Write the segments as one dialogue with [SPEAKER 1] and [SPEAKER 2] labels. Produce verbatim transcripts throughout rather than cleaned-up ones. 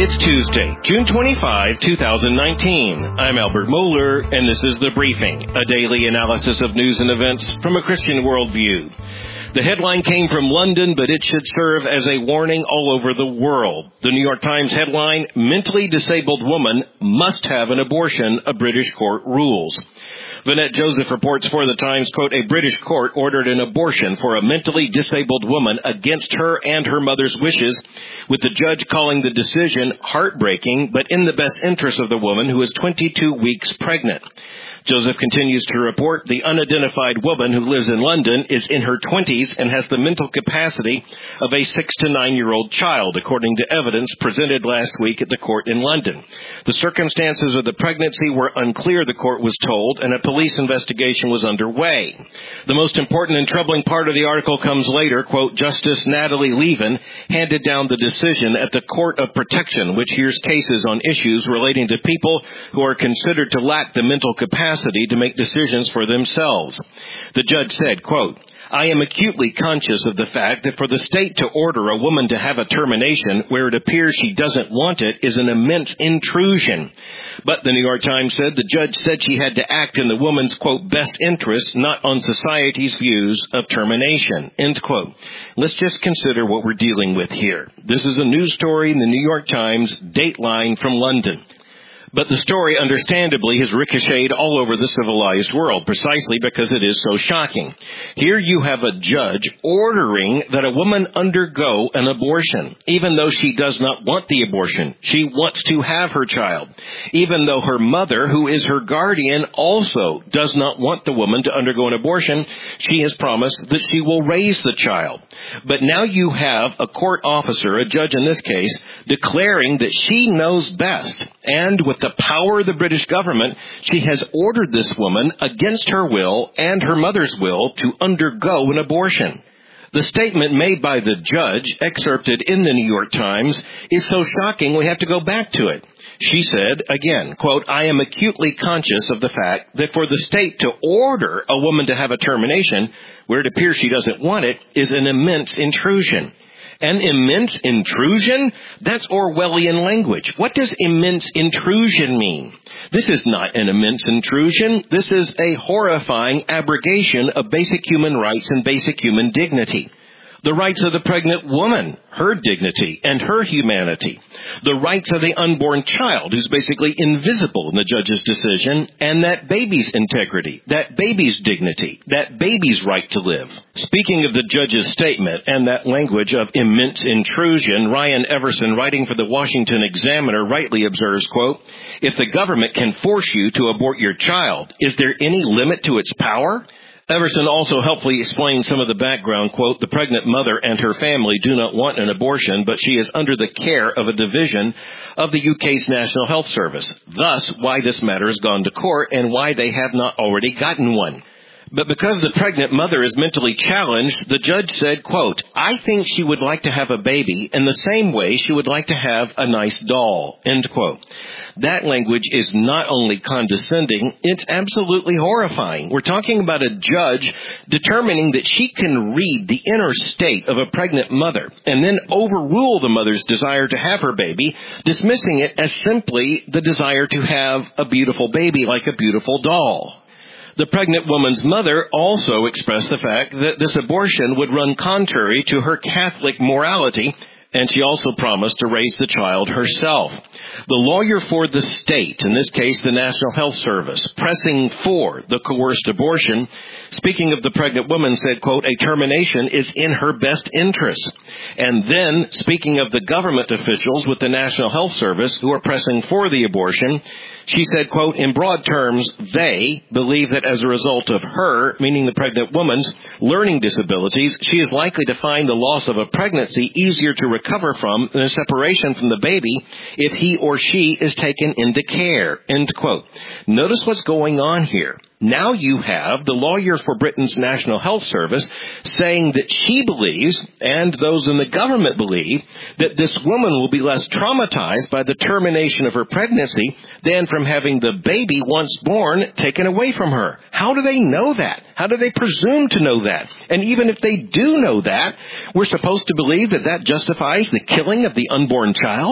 [SPEAKER 1] It's Tuesday, June twenty-fifth, twenty nineteen. I'm Albert Moeller, and this is The Briefing, a daily analysis of news and events from a Christian worldview. The headline came from London, but it should serve as a warning all over the world. The New York Times headline, Mentally Disabled Woman Must Have an Abortion, a British Court Rules. Vanette Joseph reports for the Times, quote, a British court ordered an abortion for a mentally disabled woman against her and her mother's wishes, with the judge calling the decision heartbreaking, but in the best interest of the woman who is twenty-two weeks pregnant. Joseph continues to report the unidentified woman who lives in London is in her twenties and has the mental capacity of a six to nine-year-old child, according to evidence presented last week at the court in London. The circumstances of the pregnancy were unclear, the court was told, and a police investigation was underway. The most important and troubling part of the article comes later. Quote, Justice Natalie Levin handed down the decision at the Court of Protection, which hears cases on issues relating to people who are considered to lack the mental capacity to make decisions for themselves. The judge said, quote, I am acutely conscious of the fact that for the state to order a woman to have a termination where it appears she doesn't want it is an immense intrusion. But the New York Times said the judge said she had to act in the woman's, quote, best interest, not on society's views of termination, end quote. Let's just consider what we're dealing with here. This is a news story in the New York Times, Dateline from London. But the story, understandably, has ricocheted all over the civilized world, precisely because it is so shocking. Here you have a judge ordering that a woman undergo an abortion, even though she does not want the abortion. She wants to have her child, even though her mother, who is her guardian, also does not want the woman to undergo an abortion. She has promised that she will raise the child. But now you have a court officer, a judge in this case, declaring that she knows best, and with the power of the British government, she has ordered this woman, against her will and her mother's will, to undergo an abortion. The statement made by the judge, excerpted in the New York Times, is so shocking we have to go back to it. She said, again, quote, I am acutely conscious of the fact that for the state to order a woman to have a termination where it appears she doesn't want it is an immense intrusion. An immense intrusion? That's Orwellian language. What does immense intrusion mean? This is not an immense intrusion. This is a horrifying abrogation of basic human rights and basic human dignity. The rights of the pregnant woman, her dignity and her humanity. The rights of the unborn child, who's basically invisible in the judge's decision, and that baby's integrity, that baby's dignity, that baby's right to live. Speaking of the judge's statement and that language of immense intrusion, Ryan Everson, writing for the Washington Examiner, rightly observes, quote, if the government can force you to abort your child, is there any limit to its power? Everson also helpfully explains some of the background, quote, the pregnant mother and her family do not want an abortion, but she is under the care of a division of the U K's National Health Service. Thus, why this matter has gone to court and why they have not already gotten one. But because the pregnant mother is mentally challenged, the judge said, quote, I think she would like to have a baby in the same way she would like to have a nice doll, end quote. That language is not only condescending, it's absolutely horrifying. We're talking about a judge determining that she can read the inner state of a pregnant mother and then overrule the mother's desire to have her baby, dismissing it as simply the desire to have a beautiful baby like a beautiful doll. The pregnant woman's mother also expressed the fact that this abortion would run contrary to her Catholic morality, and she also promised to raise the child herself. The lawyer for the state, in this case the National Health Service, pressing for the coerced abortion, speaking of the pregnant woman, said, quote, a termination is in her best interest. And then, speaking of the government officials with the National Health Service who are pressing for the abortion, she said, quote, in broad terms, they believe that as a result of her, meaning the pregnant woman's, learning disabilities, she is likely to find the loss of a pregnancy easier to recover from than a separation from the baby if he or she is taken into care, end quote. Notice what's going on here. Now you have the lawyer for Britain's National Health Service saying that she believes, and those in the government believe, that this woman will be less traumatized by the termination of her pregnancy than from having the baby once born taken away from her. How do they know that? How do they presume to know that? And even if they do know that, we're supposed to believe that that justifies the killing of the unborn child?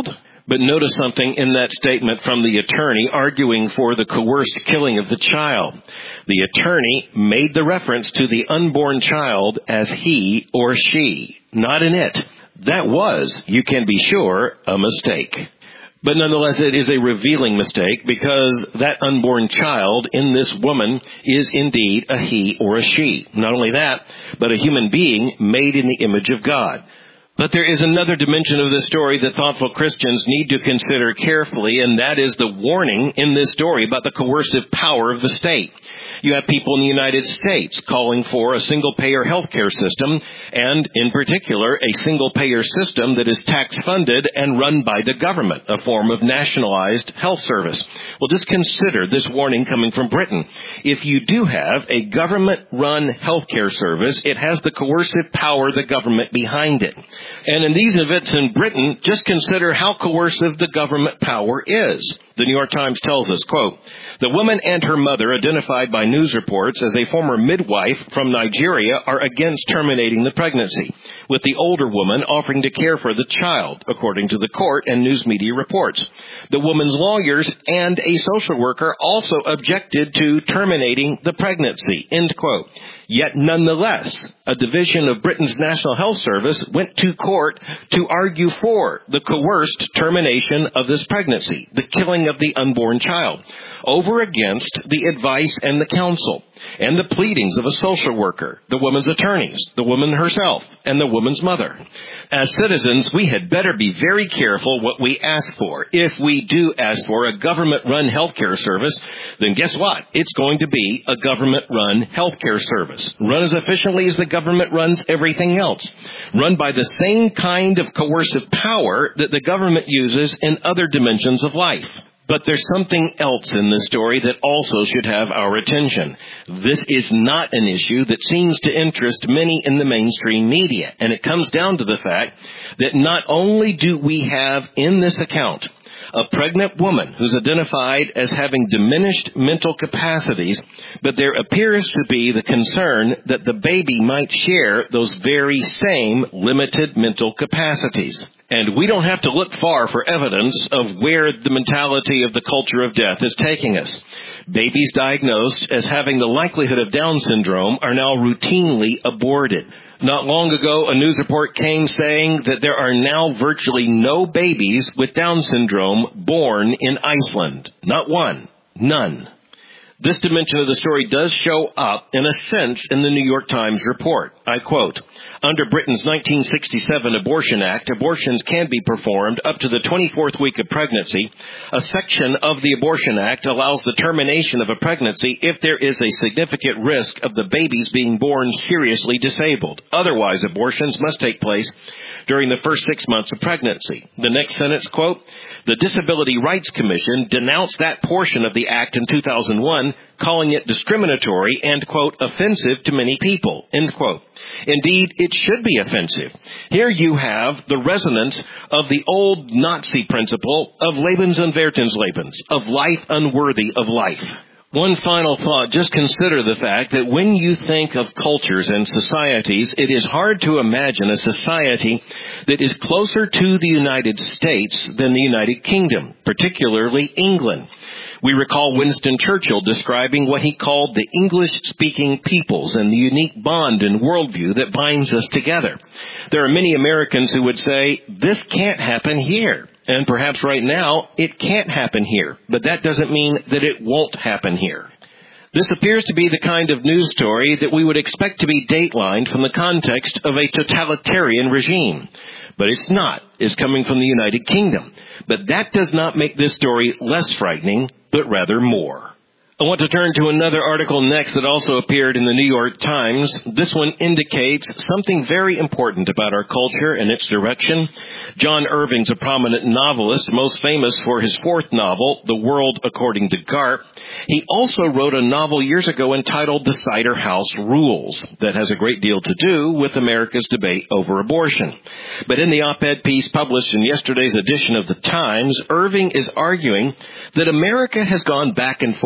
[SPEAKER 1] But notice something in that statement from the attorney arguing for the coerced killing of the child. The attorney made the reference to the unborn child as he or she, not an it. That was, you can be sure, a mistake. But nonetheless, it is a revealing mistake because that unborn child in this woman is indeed a he or a she. Not only that, but a human being made in the image of God. But there is another dimension of this story that thoughtful Christians need to consider carefully, and that is the warning in this story about the coercive power of the state. You have people in the United States calling for a single-payer health care system, and in particular, a single-payer system that is tax-funded and run by the government, a form of nationalized health service. Well, just consider this warning coming from Britain. If you do have a government-run health care service, it has the coercive power of the government behind it. And in these events in Britain, just consider how coercive the government power is. The New York Times tells us, quote, "The woman and her mother, identified by news reports as a former midwife from Nigeria, are against terminating the pregnancy, with the older woman offering to care for the child, according to the court and news media reports. The woman's lawyers and a social worker also objected to terminating the pregnancy," end quote. Yet nonetheless, a division of Britain's National Health Service went to court to argue for the coerced termination of this pregnancy, the killing of the unborn child, over against the advice and the counsel and the pleadings of a social worker, the woman's attorneys, the woman herself, and the woman's mother. As citizens, we had better be very careful what we ask for. If we do ask for a government-run healthcare service, then guess what? It's going to be a government-run healthcare service, run as efficiently as the government runs everything else, run by the same kind of coercive power that the government uses in other dimensions of life. But there's something else in this story that also should have our attention. This is not an issue that seems to interest many in the mainstream media, and it comes down to the fact that not only do we have in this account a pregnant woman who's identified as having diminished mental capacities, but there appears to be the concern that the baby might share those very same limited mental capacities. And we don't have to look far for evidence of where the mentality of the culture of death is taking us. Babies diagnosed as having the likelihood of Down syndrome are now routinely aborted. Not long ago, a news report came saying that there are now virtually no babies with Down syndrome born in Iceland. Not one. None. This dimension of the story does show up, in a sense, in the New York Times report. I quote, "Under Britain's nineteen sixty-seven Abortion Act, abortions can be performed up to the twenty-fourth week of pregnancy. A section of the Abortion Act allows the termination of a pregnancy if there is a significant risk of the babies being born seriously disabled. Otherwise, abortions must take place during the first six months of pregnancy." The next sentence, quote, "The Disability Rights Commission denounced that portion of the act in two thousand one, calling it discriminatory and, quote, offensive to many people," end quote. Indeed, it should be offensive. Here you have the resonance of the old Nazi principle of Lebens unwertens Lebens, of life unworthy of life. One final thought, just consider the fact that when you think of cultures and societies, it is hard to imagine a society that is closer to the United States than the United Kingdom, particularly England. We recall Winston Churchill describing what he called the English-speaking peoples and the unique bond and worldview that binds us together. There are many Americans who would say, this can't happen here. And perhaps right now, it can't happen here. But that doesn't mean that it won't happen here. This appears to be the kind of news story that we would expect to be datelined from the context of a totalitarian regime. But it's not. It's coming from the United Kingdom. But that does not make this story less frightening, but rather more. I want to turn to another article next that also appeared in the New York Times. This one indicates something very important about our culture and its direction. John Irving's a prominent novelist, most famous for his fourth novel, The World According to Garp. He also wrote a novel years ago entitled The Cider House Rules that has a great deal to do with America's debate over abortion. But in the op-ed piece published in yesterday's edition of the Times, Irving is arguing that America has gone back and forth on the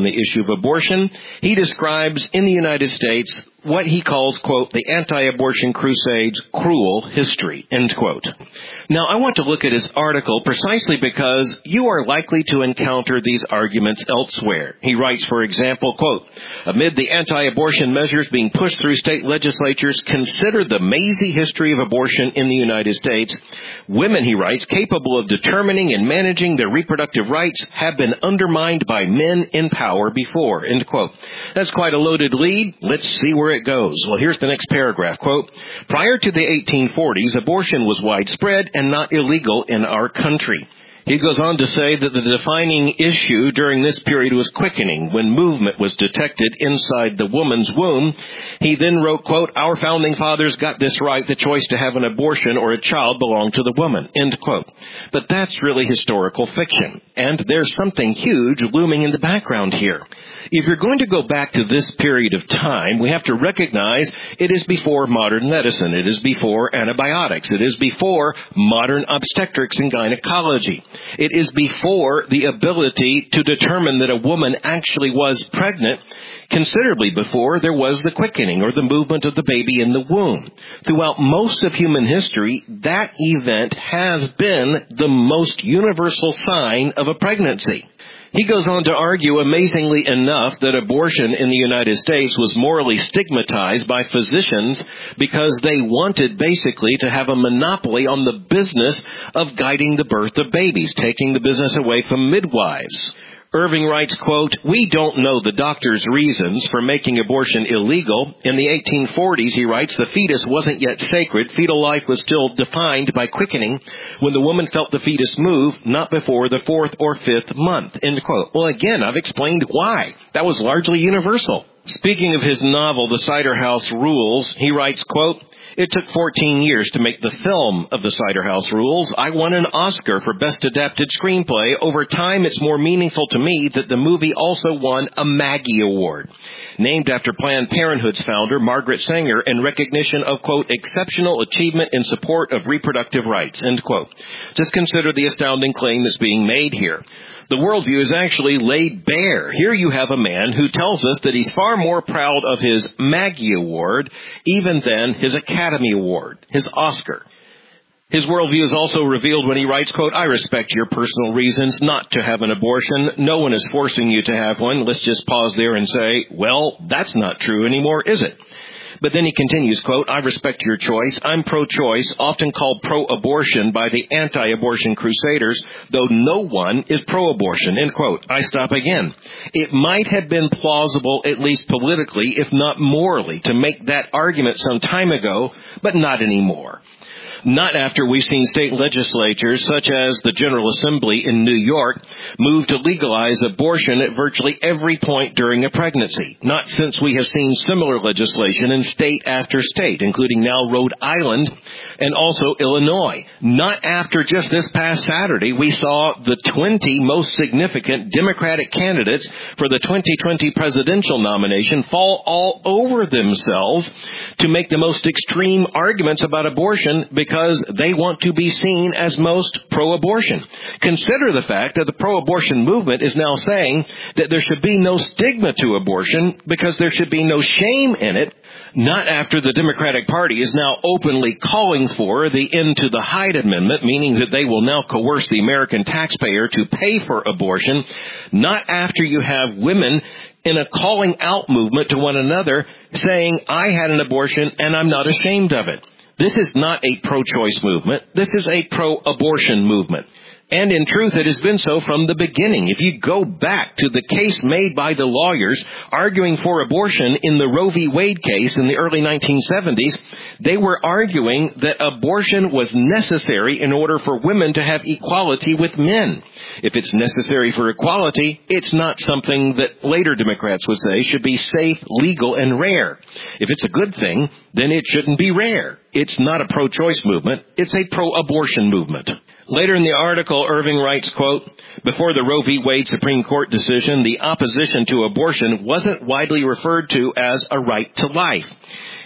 [SPEAKER 1] the issue of abortion, he describes in the United States what he calls, quote, the anti-abortion crusade's cruel history, end quote. Now, I want to look at his article precisely because you are likely to encounter these arguments elsewhere. He writes, for example, quote, amid the anti-abortion measures being pushed through state legislatures, consider the mazy history of abortion in the United States. Women, he writes, capable of determining and managing their reproductive rights have been undermined by men in power before, end quote. That's quite a loaded lead. Let's see where it goes. Well, here's the next paragraph, quote, prior to the eighteen forties, abortion was widespread and not illegal in our country. He goes on to say that the defining issue during this period was quickening, when movement was detected inside the woman's womb. He then wrote, quote, our founding fathers got this right, the choice to have an abortion or a child belonged to the woman, end quote. But that's really historical fiction, and there's something huge looming in the background here. If you're going to go back to this period of time, we have to recognize it is before modern medicine. It is before antibiotics. It is before modern obstetrics and gynecology. It is before the ability to determine that a woman actually was pregnant. Considerably before there was the quickening or the movement of the baby in the womb. Throughout most of human history, that event has been the most universal sign of a pregnancy. He goes on to argue, amazingly enough, that abortion in the United States was morally stigmatized by physicians because they wanted basically to have a monopoly on the business of guiding the birth of babies, taking the business away from midwives. Irving writes, quote, we don't know the doctor's reasons for making abortion illegal. In the eighteen forties, he writes, the fetus wasn't yet sacred. Fetal life was still defined by quickening when the woman felt the fetus move, not before the fourth or fifth month, end quote. Well, again, I've explained why. That was largely universal. Speaking of his novel, The Cider House Rules, he writes, quote, it took fourteen years to make the film of The Cider House Rules. I won an Oscar for Best Adapted Screenplay. Over time, it's more meaningful to me that the movie also won a Maggie Award, named after Planned Parenthood's founder, Margaret Sanger, in recognition of, quote, exceptional achievement in support of reproductive rights, end quote. Just consider the astounding claim that's being made here. The worldview is actually laid bare. Here you have a man who tells us that he's far more proud of his Maggie Award even than his Academy Award, his Oscar. His worldview is also revealed when he writes, quote, I respect your personal reasons not to have an abortion. No one is forcing you to have one. Let's just pause there and say, well, that's not true anymore, is it? But then he continues, quote, I respect your choice. I'm pro-choice, often called pro-abortion by the anti-abortion crusaders, though no one is pro-abortion, end quote. I stop again. It might have been plausible, at least politically, if not morally, to make that argument some time ago, but not anymore. Not after we've seen state legislatures, such as the General Assembly in New York, move to legalize abortion at virtually every point during a pregnancy. Not since we have seen similar legislation in state after state, including now Rhode Island and also Illinois. Not after just this past Saturday, we saw the twenty most significant Democratic candidates for the twenty twenty presidential nomination fall all over themselves to make the most extreme arguments about abortion because they want to be seen as most pro-abortion. Consider the fact that the pro-abortion movement is now saying that there should be no stigma to abortion because there should be no shame in it. Not after the Democratic Party is now openly calling for the End to the Hyde Amendment, meaning that they will now coerce the American taxpayer to pay for abortion. Not after you have women in a calling out movement to one another saying, I had an abortion and I'm not ashamed of it. This is not a pro-choice movement. This is a pro-abortion movement. And in truth, it has been so from the beginning. If you go back to the case made by the lawyers arguing for abortion in the Roe v. Wade case in the early nineteen seventies, they were arguing that abortion was necessary in order for women to have equality with men. If it's necessary for equality, it's not something that later Democrats would say should be safe, legal, and rare. If it's a good thing, then it shouldn't be rare. It's not a pro-choice movement. It's a pro-abortion movement. Later in the article, Irving writes, quote, before the Roe v. Wade Supreme Court decision, the opposition to abortion wasn't widely referred to as a right to life.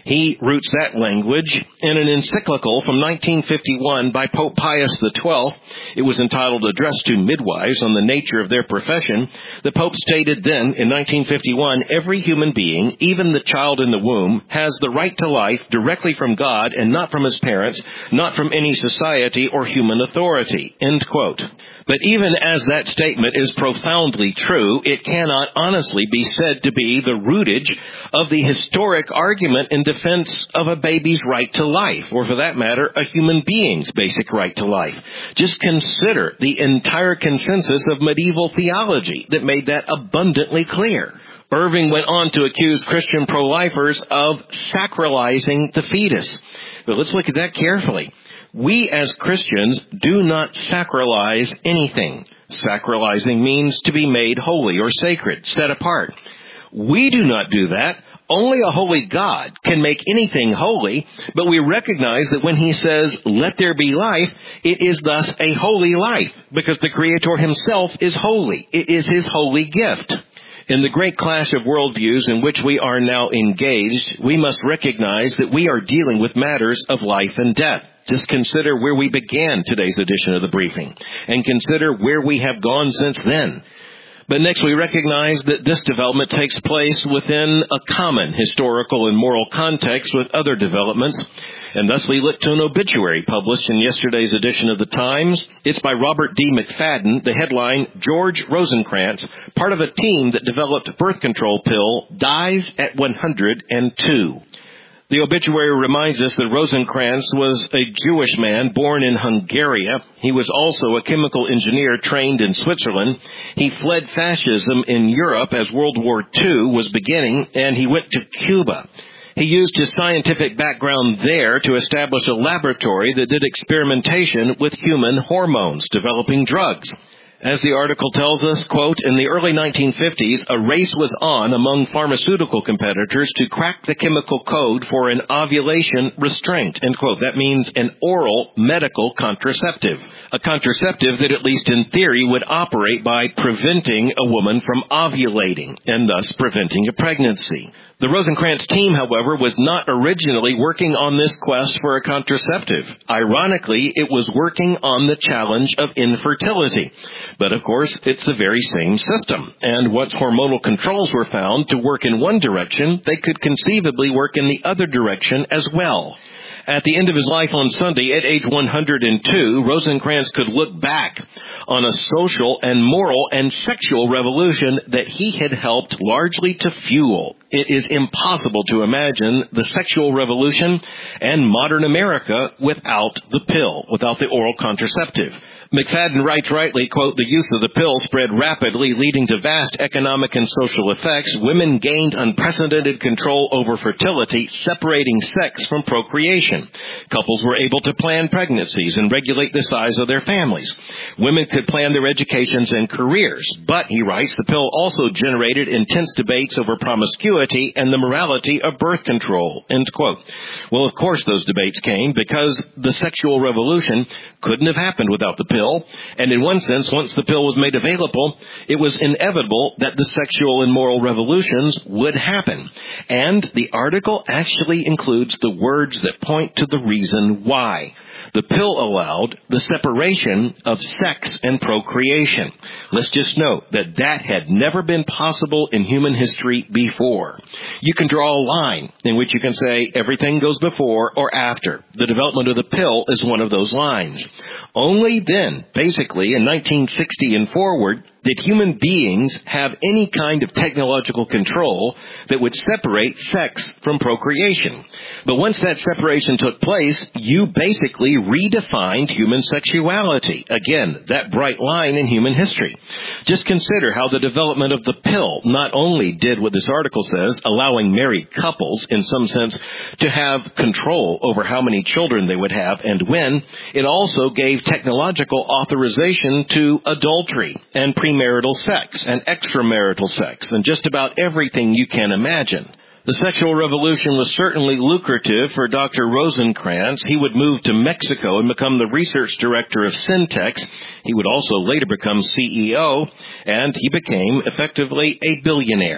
[SPEAKER 1] He roots that language in an encyclical from nineteen fifty-one by Pope Pius the twelfth. It was entitled Address to Midwives on the Nature of Their Profession. The Pope stated then, in nineteen fifty-one, every human being, even the child in the womb, has the right to life directly from God and not from his parents, not from any society or human authority. End quote. But even as that statement is profoundly true, it cannot honestly be said to be the rootage of the historic argument in defense of a baby's right to life, or for that matter, a human being's basic right to life. Just consider the entire consensus of medieval theology that made that abundantly clear. Irving went on to accuse Christian pro-lifers of sacralizing the fetus. But let's look at that carefully. We as Christians do not sacralize anything. Sacralizing means to be made holy or sacred, set apart. We do not do that. Only a holy God can make anything holy, but we recognize that when he says, let there be life, it is thus a holy life, because the Creator himself is holy. It is his holy gift. In the great clash of worldviews in which we are now engaged, we must recognize that we are dealing with matters of life and death. Just consider where we began today's edition of the briefing, and consider where we have gone since then. But next we recognize that this development takes place within a common historical and moral context with other developments, and thus we look to an obituary published in yesterday's edition of the Times. It's by Robert D. McFadden, the headline, George Rosencrantz, part of a team that developed birth control pill, dies at one hundred two. The obituary reminds us that Rosencrantz was a Jewish man born in Hungary. He was also a chemical engineer trained in Switzerland. He fled fascism in Europe as World War Two was beginning, and he went to Cuba. He used his scientific background there to establish a laboratory that did experimentation with human hormones, developing drugs. As the article tells us, quote, in the early nineteen fifties, a race was on among pharmaceutical competitors to crack the chemical code for an ovulation restraint, end quote. That means an oral medical contraceptive. A contraceptive that, at least in theory, would operate by preventing a woman from ovulating and thus preventing a pregnancy. The Rosencrantz team, however, was not originally working on this quest for a contraceptive. Ironically, it was working on the challenge of infertility. But of course, it's the very same system. And once hormonal controls were found to work in one direction, they could conceivably work in the other direction as well. At the end of his life on Sunday, at age one hundred two, Rosencrantz could look back on a social and moral and sexual revolution that he had helped largely to fuel. It is impossible to imagine the sexual revolution and modern America without the pill, without the oral contraceptive. McFadden writes rightly, quote, the use of the pill spread rapidly, leading to vast economic and social effects. Women gained unprecedented control over fertility, separating sex from procreation. Couples were able to plan pregnancies and regulate the size of their families. Women could plan their educations and careers. But, he writes, the pill also generated intense debates over promiscuity and the morality of birth control, end quote. Well, of course those debates came because the sexual revolution couldn't have happened without the pill. And in one sense, once the pill was made available, it was inevitable that the sexual and moral revolutions would happen. And the article actually includes the words that point to the reason why. The pill allowed the separation of sex and procreation. Let's just note that that had never been possible in human history before. You can draw a line in which you can say everything goes before or after. The development of the pill is one of those lines. Only then, basically in nineteen sixty and forward, did human beings have any kind of technological control that would separate sex from procreation. But once that separation took place, you basically redefined human sexuality. Again, that bright line in human history. Just consider how the development of the pill not only did what this article says, allowing married couples, in some sense, to have control over how many children they would have and when, it also gave technological authorization to adultery and premarital sex and extramarital sex and just about everything you can imagine. The sexual revolution was certainly lucrative for Doctor Rosencrantz. He would move to Mexico and become the research director of Syntex. He would also later become C E O, and he became effectively a billionaire.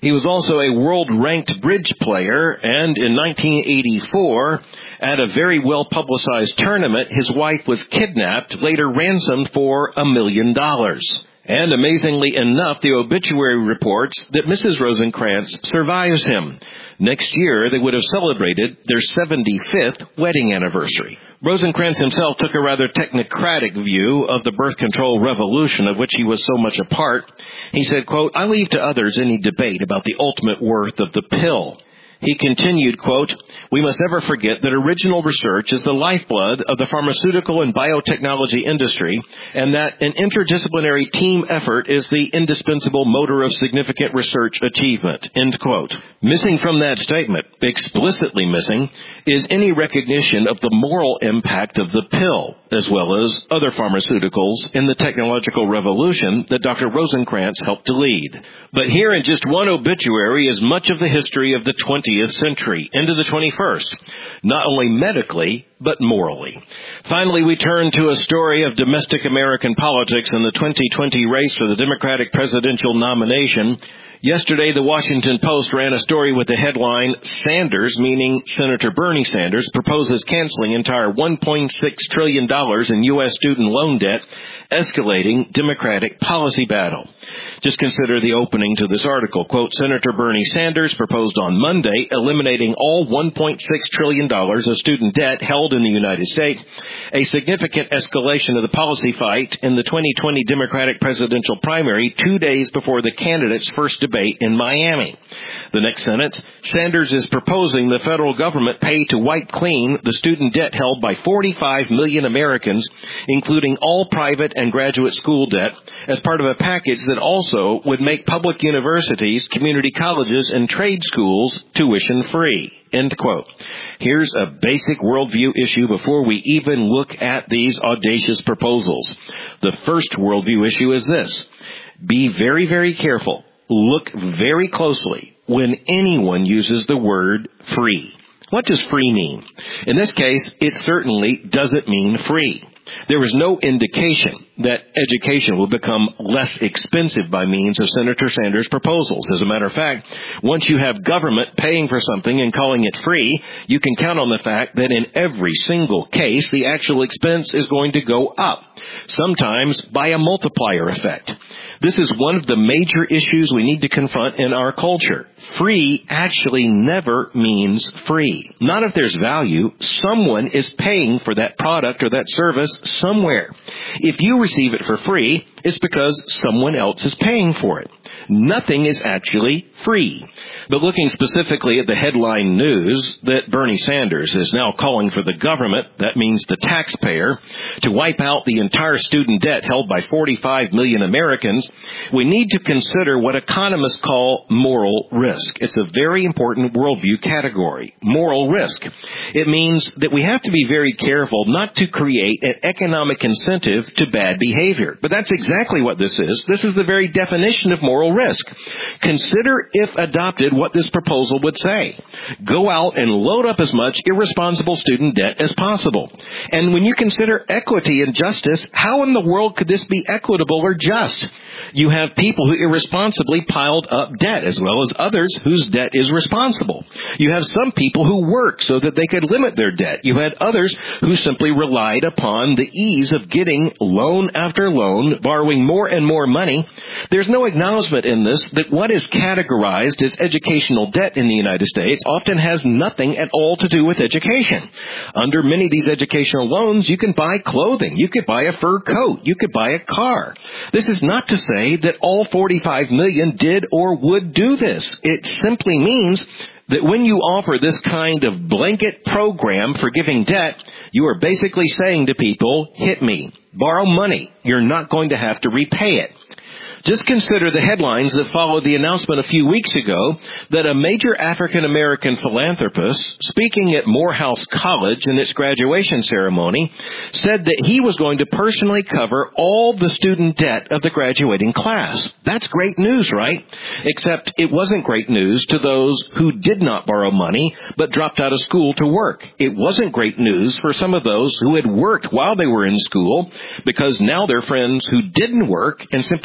[SPEAKER 1] He was also a world-ranked bridge player, and in nineteen eighty-four, at a very well-publicized tournament, his wife was kidnapped, later ransomed for a million dollars. And amazingly enough, the obituary reports that Missus Rosencrantz survives him. Next year, they would have celebrated their seventy-fifth wedding anniversary. Rosencrantz himself took a rather technocratic view of the birth control revolution of which he was so much a part. He said, quote, "I leave to others any debate about the ultimate worth of the pill." He continued, quote, "We must never forget that original research is the lifeblood of the pharmaceutical and biotechnology industry, and that an interdisciplinary team effort is the indispensable motor of significant research achievement," end quote. Missing from that statement, explicitly missing, is any recognition of the moral impact of the pill, as well as other pharmaceuticals in the technological revolution that Doctor Rosencrantz helped to lead. But here in just one obituary is much of the history of the twentieth century into the twenty-first, not only medically, but morally. Finally, we turn to a story of domestic American politics in the twenty twenty race for the Democratic presidential nomination. Yesterday, the Washington Post ran a story with the headline, "Sanders," meaning Senator Bernie Sanders, proposes canceling entire one point six trillion dollars in U S student loan debt, escalating Democratic policy battle. Just consider the opening to this article. Quote, "Senator Bernie Sanders proposed on Monday eliminating all one point six trillion dollars of student debt held in the United States, a significant escalation of the policy fight in the twenty twenty Democratic presidential primary two days before the candidates' first debate in Miami." The next sentence, "Sanders is proposing the federal government pay to wipe clean the student debt held by forty-five million Americans, including all private and graduate school debt, as part of a package that also would make public universities, community colleges, and trade schools tuition-free." End quote. Here's a basic worldview issue before we even look at these audacious proposals. The first worldview issue is this. Be very, very careful. Look very closely when anyone uses the word free. What does free mean? In this case, it certainly doesn't mean free. There is no indication that education will become less expensive by means of Senator Sanders' proposals. As a matter of fact, once you have government paying for something and calling it free, you can count on the fact that in every single case, the actual expense is going to go up, sometimes by a multiplier effect. This is one of the major issues we need to confront in our culture. Free actually never means free. Not if there's value. Someone is paying for that product or that service somewhere. If you receive it for free, it's because someone else is paying for it. Nothing is actually free. But looking specifically at the headline news that Bernie Sanders is now calling for the government, that means the taxpayer, to wipe out the entire student debt held by forty-five million Americans, we need to consider what economists call moral risk. It's a very important worldview category, moral risk. It means that we have to be very careful not to create an economic incentive to bad behavior. But that's exactly what this is. This is the very definition of moral risk. Consider, if adopted, what this proposal would say. Go out and load up as much irresponsible student debt as possible. And when you consider equity and justice, how in the world could this be equitable or just? You have people who irresponsibly piled up debt, as well as others whose debt is responsible. You have some people who work so that they could limit their debt. You had others who simply relied upon the ease of getting loan after loan, borrowing more and more money. There's no acknowledgement in this that what is categorized as educational debt in the United States often has nothing at all to do with education. Under many of these educational loans, you can buy clothing. You could buy a fur coat. You could buy a car. This is not to say that all forty-five million did or would do this. It simply means that when you offer this kind of blanket program for giving debt, you are basically saying to people, hit me, borrow money. You're not going to have to repay it. Just consider the headlines that followed the announcement a few weeks ago that a major African-American philanthropist, speaking at Morehouse College in its graduation ceremony, said that he was going to personally cover all the student debt of the graduating class. That's great news, right? Except it wasn't great news to those who did not borrow money but dropped out of school to work. It wasn't great news for some of those who had worked while they were in school, because now their friends who didn't work and simply used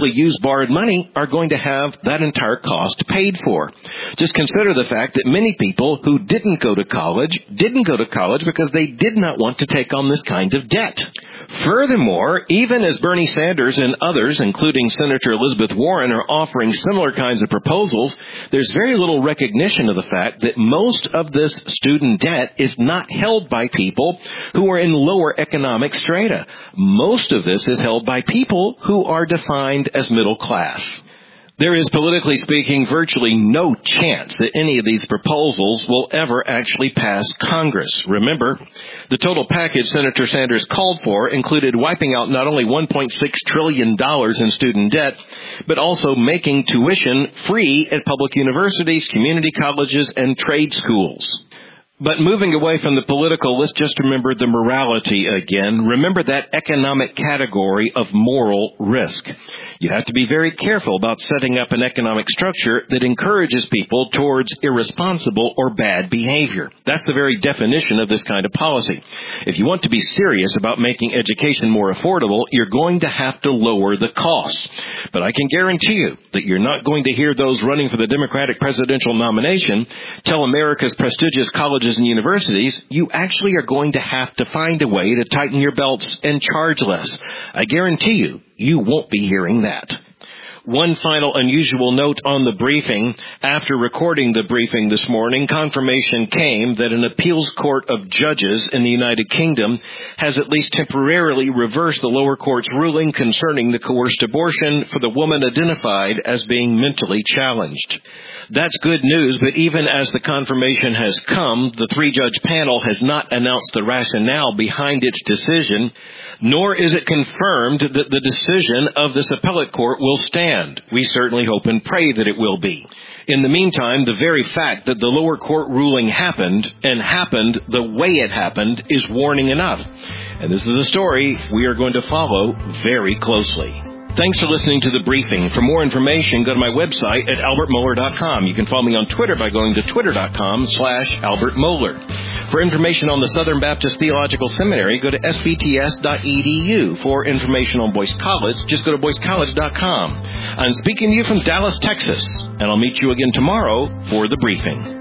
[SPEAKER 1] borrowed money are going to have that entire cost paid for. Just consider the fact that many people who didn't go to college didn't go to college because they did not want to take on this kind of debt. Furthermore, even as Bernie Sanders and others, including Senator Elizabeth Warren, are offering similar kinds of proposals, there's very little recognition of the fact that most of this student debt is not held by people who are in lower economic strata. Most of this is held by people who are defined as middle class. There is, politically speaking, virtually no chance that any of these proposals will ever actually pass Congress. Remember, the total package Senator Sanders called for included wiping out not only one point six trillion dollars in student debt, but also making tuition free at public universities, community colleges, and trade schools. But moving away from the political, let's just remember the morality again. Remember that economic category of moral risk. You have to be very careful about setting up an economic structure that encourages people towards irresponsible or bad behavior. That's the very definition of this kind of policy. If you want to be serious about making education more affordable, you're going to have to lower the costs. But I can guarantee you that you're not going to hear those running for the Democratic presidential nomination tell America's prestigious colleges and universities, you actually are going to have to find a way to tighten your belts and charge less. I guarantee you, you won't be hearing that. One final unusual note on the briefing. After recording the briefing this morning, confirmation came that an appeals court of judges in the United Kingdom has at least temporarily reversed the lower court's ruling concerning the coerced abortion for the woman identified as being mentally challenged. That's good news, but even as the confirmation has come, the three-judge panel has not announced the rationale behind its decision, nor is it confirmed that the decision of this appellate court will stand. We certainly hope and pray that it will be. In the meantime, the very fact that the lower court ruling happened, and happened the way it happened, is warning enough. And this is a story we are going to follow very closely. Thanks for listening to The Briefing. For more information, go to my website at albert mohler dot com. You can follow me on Twitter by going to twitter.com slash Albert Mohler. For information on the Southern Baptist Theological Seminary, go to s b t s dot e d u. For information on Boyce College, just go to boyce college dot com. I'm speaking to you from Dallas, Texas, and I'll meet you again tomorrow for The Briefing.